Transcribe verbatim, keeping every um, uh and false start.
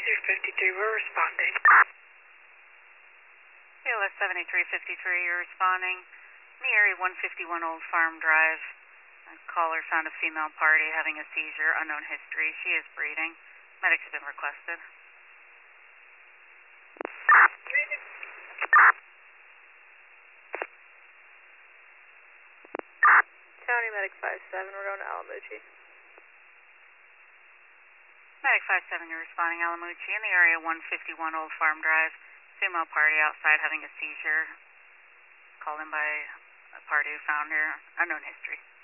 seventy-three fifty-three, we're responding. P L S seventy-three fifty-three, you're responding. In the area one fifty-one Old Farm Drive, a caller found a female party having a seizure, unknown history. She is breathing. Medics have been requested. County Medic five seven, we're going to Alamucci. Medic five seven, you're responding Alamucci. In the area one fifty-one Old Farm Drive, female party outside having a seizure. Called in by a party who found her, unknown history.